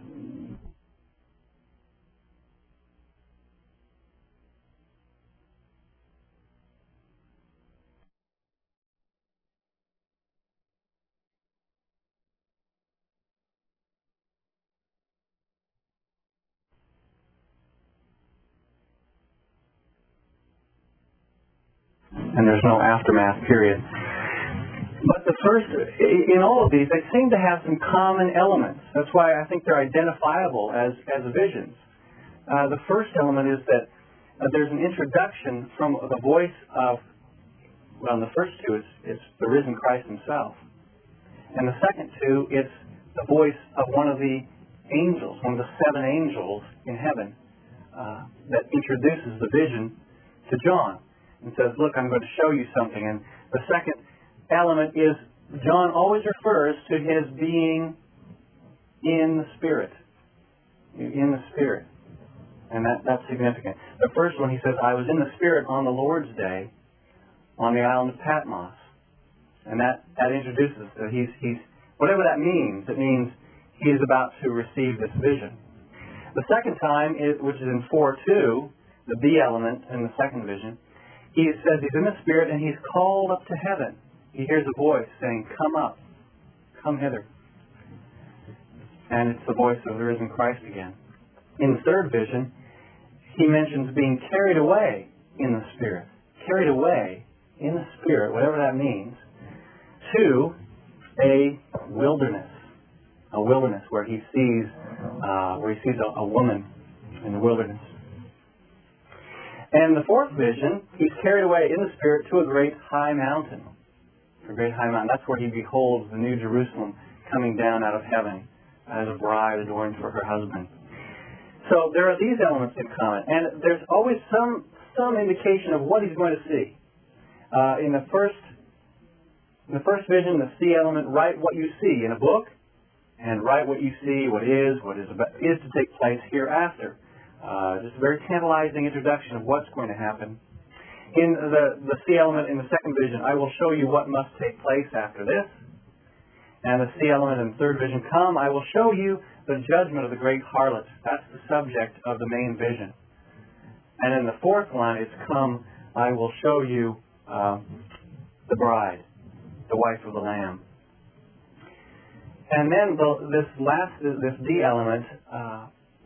and there's no aftermath period. But the first, in all of these, they seem to have some common elements. That's why I think they're identifiable as, as visions. Uh, the first element is that uh, there's an introduction from the voice of, well, in the first two, it's, it's the risen Christ himself. And the second two, it's the voice of one of the angels, one of the seven angels in heaven, uh, that introduces the vision to John and says, look, I'm going to show you something. And the second element is John always refers to his being in the Spirit. In the Spirit. And that, that's significant. The first one, he says, I was in the Spirit on the Lord's day on the island of Patmos. And that, that introduces that he's, he's, whatever that means, it means he is about to receive this vision. The second time, is, which is in four two, the B element in the second vision, he says he's in the Spirit and he's called up to heaven. He hears a voice saying, come up, come hither. And it's the voice of the risen Christ again. In the third vision, he mentions being carried away in the Spirit. Carried away in the Spirit, whatever that means, to a wilderness. A wilderness where he sees, uh, where he sees a, a woman in the wilderness. And the fourth vision, he's carried away in the Spirit to a great high mountain. A great high mountain. That's where he beholds the New Jerusalem coming down out of heaven as a bride adorned for her husband. So there are these elements in common. And there's always some some indication of what he's going to see. Uh, in the first in the first vision, the C element, write what you see in a book, and write what you see, what is, what is about, is to take place hereafter. Uh, just a very tantalizing introduction of what's going to happen. In the, the C element in the second vision, I will show you what must take place after this. And the C element in the third vision, come, I will show you the judgment of the great harlot. That's the subject of the main vision. And in the fourth one, it's come, I will show you uh, the bride, the wife of the Lamb. And then the, this last, this D element, uh,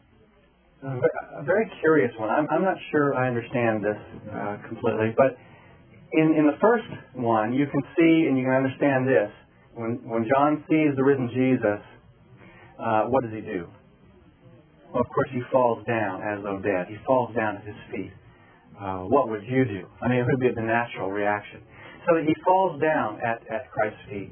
a very curious one. I'm, I'm not sure I understand this uh, completely, but in, in the first one, you can see and you can understand this. When, when John sees the risen Jesus, uh, what does he do? Well, of course, he falls down as though dead. He falls down at his feet. Uh, what would you do? I mean, it would be the natural reaction. So that he falls down at, at Christ's feet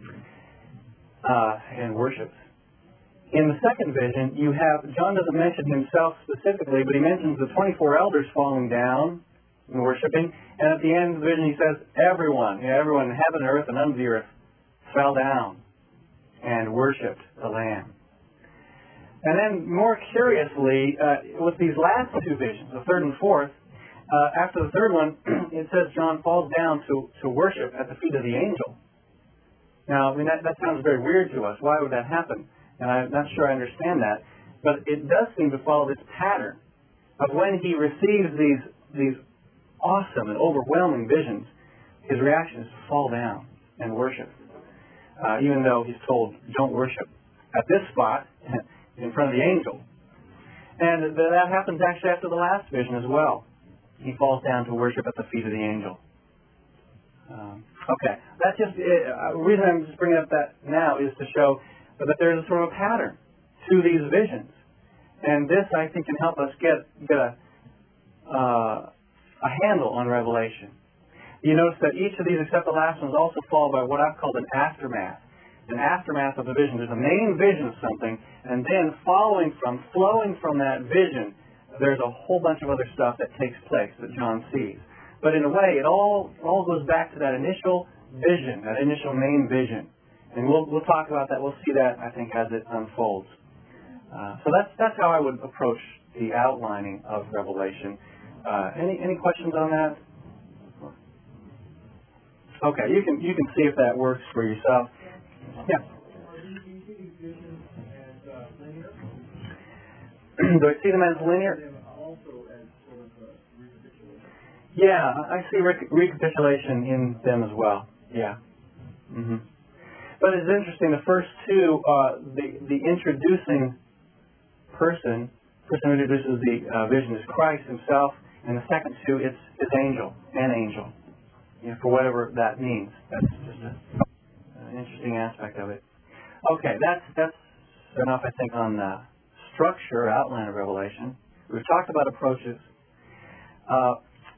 uh, and worships. In the second vision, you have, John doesn't mention himself specifically, but he mentions the twenty-four elders falling down and worshiping. And at the end of the vision, he says, everyone, you know, everyone in heaven, earth, and under the earth fell down and worshipped the Lamb. And then, more curiously, uh, with these last two visions, the third and fourth, uh, after the third one, it says John falls down to, to worship at the feet of the angel. Now, I mean, that, that sounds very weird to us. Why would that happen? And I'm not sure I understand that. But it does seem to follow this pattern of when he receives these these awesome and overwhelming visions, his reaction is to fall down and worship. Uh, even though he's told, don't worship at this spot in front of the angel. And that happens actually after the last vision as well. he falls down to worship at the feet of the angel. Um, okay, that's just uh, the reason I'm just bringing up that now is to show that there's a sort of a pattern to these visions, and this I think can help us get get a uh, a handle on Revelation. You notice that each of these, except the last one, is also followed by what I've called an aftermath. An aftermath of the vision. There's a main vision of something, and then following from, flowing from that vision, there's a whole bunch of other stuff that takes place that John sees. But in a way, it all all goes back to that initial vision, that initial main vision. And we'll we'll talk about that. We'll see that, I think, as it unfolds. Uh, so that's that's how I would approach the outlining of Revelation. Uh, any any questions on that? Okay, you can you can see if that works for yourself. Yeah. Do I see them as linear? Yeah, I see rec- recapitulation in them as well. Yeah. Mm-hmm. But it's interesting. The first two, uh, the the introducing person, person who introduces the uh, vision is Christ Himself, and the second two, it's His angel, an angel. You know, for whatever that means. That's just a, an interesting aspect of it. Okay, that's that's enough, I think, on the structure, outline of Revelation. We've talked about approaches. Uh,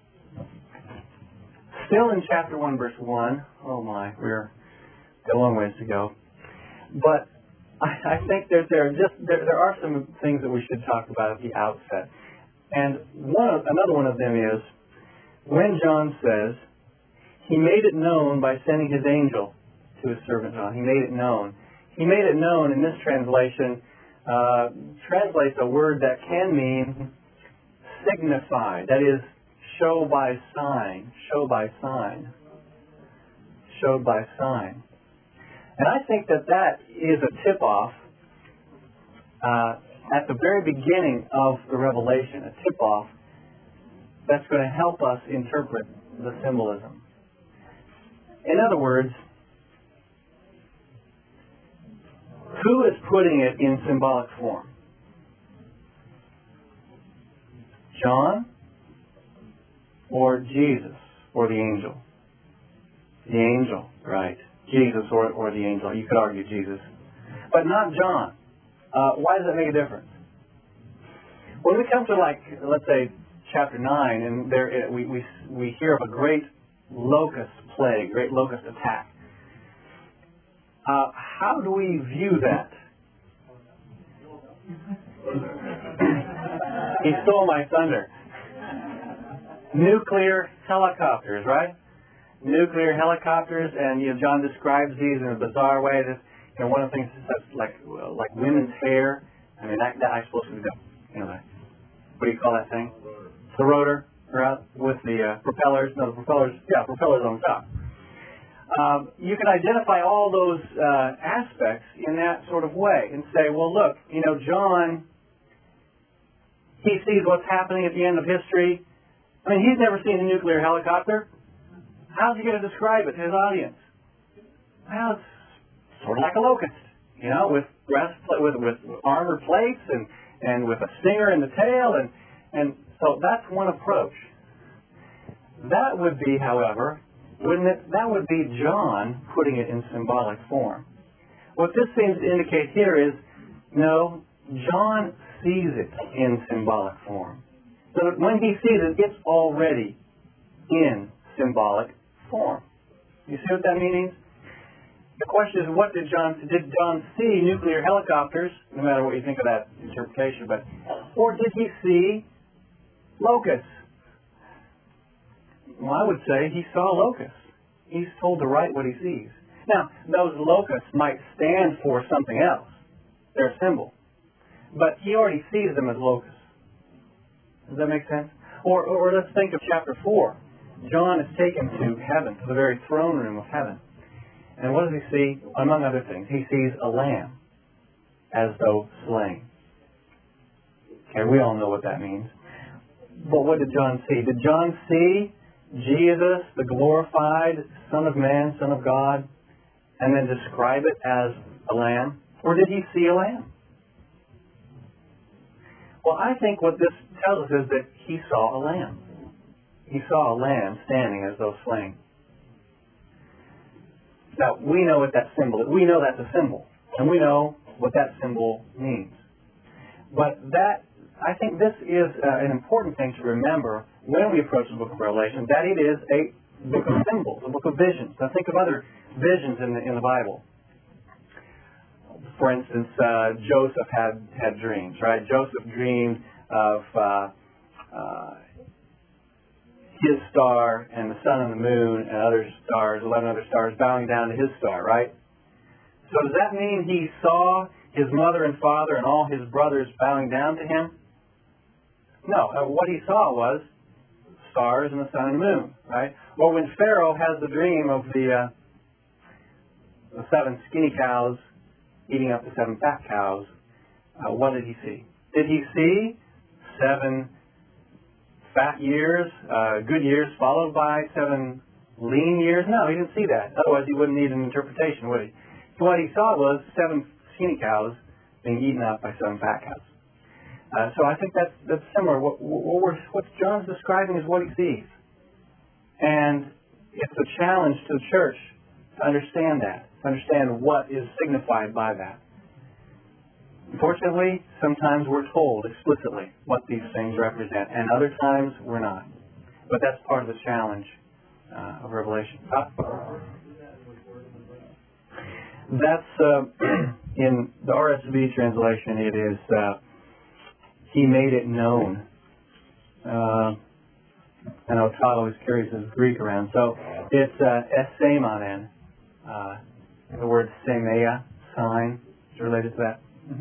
still in chapter one, verse one. Oh my, we're got a long ways to go. But I, I think that there are just there, there are some things that we should talk about at the outset. And one of, another one of them is when John says, He made it known by sending His angel to His servant John. He made it known. He made it known in this translation uh, translates a word that can mean signify. That is, show by sign. Show by sign. Showed by sign. And I think that that is a tip-off uh, at the very beginning of the Revelation, a tip-off that's going to help us interpret the symbolism. In other words, who is putting it in symbolic form? John or Jesus or the angel? The angel, right. Jesus or, or the angel. You could argue Jesus. But not John. Uh, why does that make a difference? When we come to, like, let's say, chapter nine, and there we, we, we hear of a great locust plague, great locust attack. Uh, how do we view that? He stole my thunder. Nuclear helicopters, right? Nuclear helicopters, and you know, John describes these in a bizarre way. This, you know, one of the things that's like like women's hair. I mean, that, that I suppose is the, you know, the, what do you call that thing? The rotor, right? With the uh, propellers. No, the propellers. Yeah, propellers on top. Um, you can identify all those uh, aspects in that sort of way and say, well, look, you know, John, he sees what's happening at the end of history. I mean, he's never seen a nuclear helicopter. How's he going to describe it to his audience? Well, it's sort of like a locust, you know, with breastplate, with with armor plates and, and with a stinger in the tail, and and so that's one approach. That would be, however, wouldn't it? That would be John putting it in symbolic form. What this seems to indicate here is, no, John sees it in symbolic form. So that when he sees it, it's already in symbolic form. You see what that means? The question is, what did John see? Did John see nuclear helicopters, no matter what you think of that interpretation, but or did he see locusts? Well, I would say he saw locusts. He's told to write what he sees. Now, those locusts might stand for something else. They're a symbol. But he already sees them as locusts. Does that make sense? Or, or let's think of chapter four. John is taken to heaven, to the very throne room of heaven. And what does he see? Among other things, he sees a lamb as though slain. Okay, we all know what that means. But what did John see? Did John see Jesus, the glorified Son of Man, Son of God, and then describe it as a lamb? Or did he see a lamb? Well, I think what this tells us is that he saw a lamb. he saw a lamb standing as though slain. Now, we know what that symbol is. We know that's a symbol, and we know what that symbol means. But that, I think this is uh, an important thing to remember when we approach the book of Revelation, that it is a book of symbols, a book of visions. Now, think of other visions in the, in the Bible. For instance, uh, Joseph had, had dreams, right? Joseph dreamed of uh, uh, his star and the sun and the moon and other stars, eleven other stars, bowing down to his star, right? So does that mean he saw his mother and father and all his brothers bowing down to him? No. Uh, what he saw was stars and the sun and the moon, right? Well, when Pharaoh has the dream of the, uh, the seven skinny cows eating up the seven fat cows, uh, what did he see? Did he see seven fat years, uh, good years, followed by seven lean years? No, he didn't see that. Otherwise, he wouldn't need an interpretation, would he? So what he saw was seven skinny cows being eaten up by seven fat cows. Uh, so I think that's that's similar. What, what, we're, what John's describing is what he sees. And it's a challenge to the church to understand that, to understand what is signified by that. Unfortunately, sometimes we're told explicitly what these things represent, and other times we're not. But that's part of the challenge uh, of Revelation. Uh, that's uh, in the R S V translation. It is uh, he made it known. Uh, I know Todd always carries his Greek around, so it's uh, essemonen. Uh, the word semeia, sign, is related to that. Mm-hmm.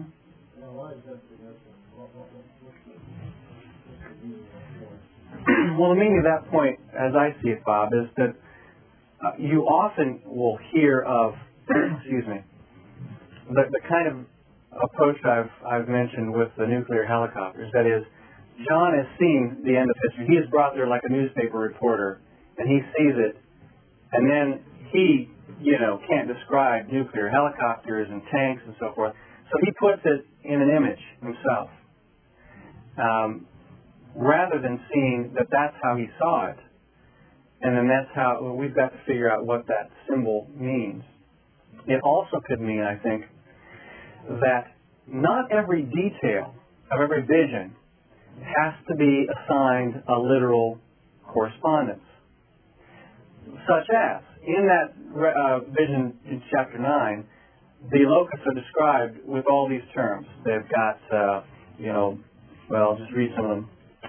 Well, the meaning of that point, as I see it, Bob, is that uh, you often will hear of, excuse me, the, the kind of approach I've, I've mentioned with the nuclear helicopters. That is, John has seen the end of history. He is brought there like a newspaper reporter, and he sees it, and then he, you know, can't describe nuclear helicopters and tanks and so forth. So he puts it in an image himself, um, rather than seeing that that's how he saw it. And then that's how, well, we've got to figure out what that symbol means. It also could mean, I think, that not every detail of every vision has to be assigned a literal correspondence. Such as, in that uh, vision in chapter nine, the locusts are described with all these terms. They've got, uh, you know, well, I'll just read some of them.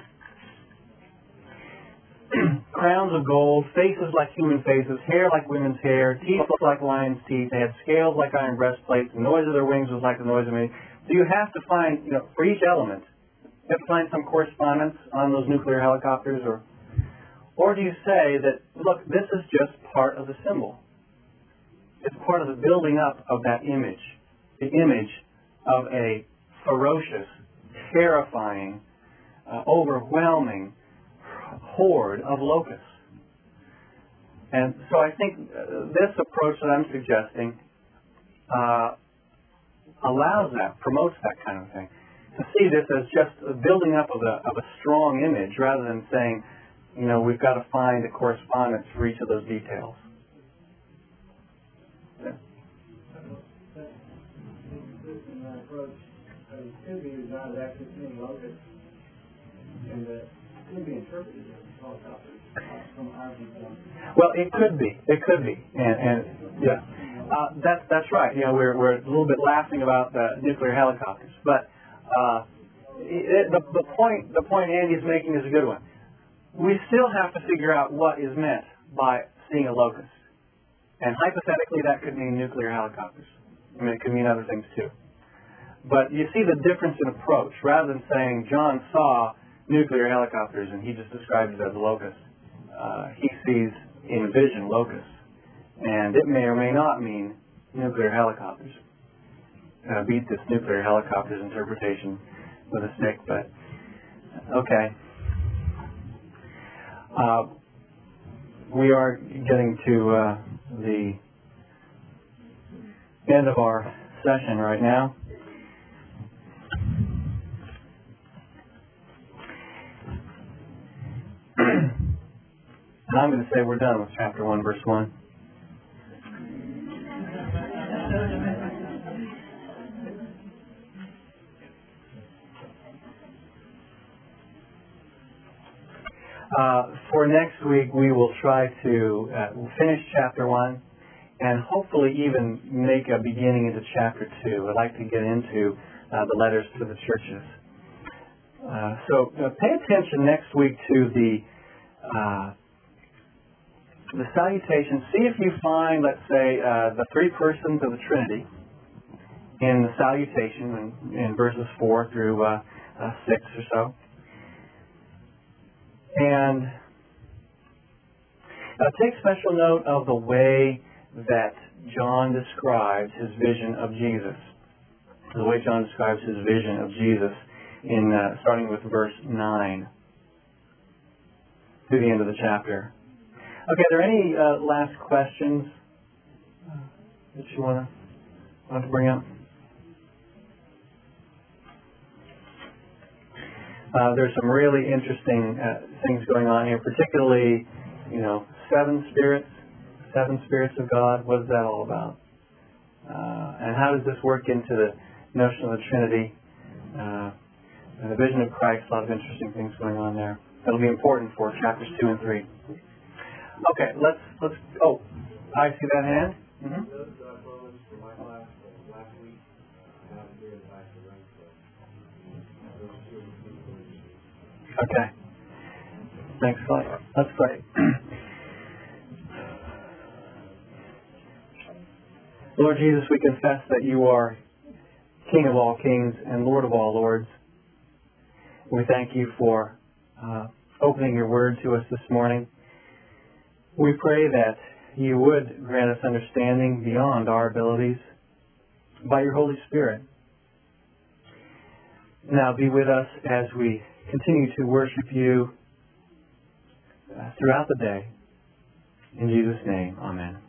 Crowns of gold, faces like human faces, hair like women's hair, teeth like lions' teeth. They had scales like iron breastplates. The noise of their wings was like the noise of many. So you have to find, you know, for each element, you have to find some correspondence on those nuclear helicopters, or, or do you say that, look, this is just part of the symbol? It's part of the building up of that image, the image of a ferocious, terrifying, uh, overwhelming horde of locusts. And so I think uh, this approach that I'm suggesting uh, allows that, promotes that kind of thing. To see this as just a building up of a, of a strong image rather than saying, you know, we've got to find a correspondence for each of those details. Yeah. Approach could be designed as actually seeing locusts, and that could be interpreted as helicopters from our viewpoint. Well, it could be. It could be, and, and yeah, uh, that's that's right. You know, we're we're a little bit laughing about the nuclear helicopters, but uh, it, the the point the point Andy's making is a good one. We still have to figure out what is meant by seeing a locust, and hypothetically, that could mean nuclear helicopters. I mean, it could mean other things too. But you see the difference in approach. Rather than saying John saw nuclear helicopters and he just describes it as a locust, uh, he sees in vision locusts. And it may or may not mean nuclear helicopters. Uh, beat this nuclear helicopters interpretation with a stick, but okay. Uh, we are getting to uh, the end of our session right now. And I'm going to say we're done with chapter one, verse one. Uh, for next week, we will try to uh, finish chapter one and hopefully even make a beginning into chapter two. I'd like to get into uh, the letters to the churches. Uh, so uh, pay attention next week to the uh, the salutation. See if you find, let's say, uh, the three persons of the Trinity in the salutation in, in verses four through uh, uh, six or so. And uh, take special note of the way that John describes his vision of Jesus. The way John describes his vision of Jesus in uh, starting with verse nine to the end of the chapter. Okay, are there any uh, last questions that you want to want to bring up? Uh, there's some really interesting uh, things going on here, particularly, you know, seven spirits, seven spirits of God. What is that all about? Uh, and how does this work into the notion of the Trinity? Uh, and the vision of Christ, a lot of interesting things going on there. That'll be important for chapters two and three. Okay, let's, let's, oh, I see that hand. Mm-hmm. Those uh, photos for my class uh, last week, uh, down here in the back of the room, so those two are the Okay. Thanks, Clay. That's great. Lord Jesus, we confess that you are King of all kings and Lord of all lords. We thank you for uh, opening your word to us this morning. We pray that you would grant us understanding beyond our abilities by your Holy Spirit. Now be with us as we continue to worship you uh, throughout the day. In Jesus' name, amen.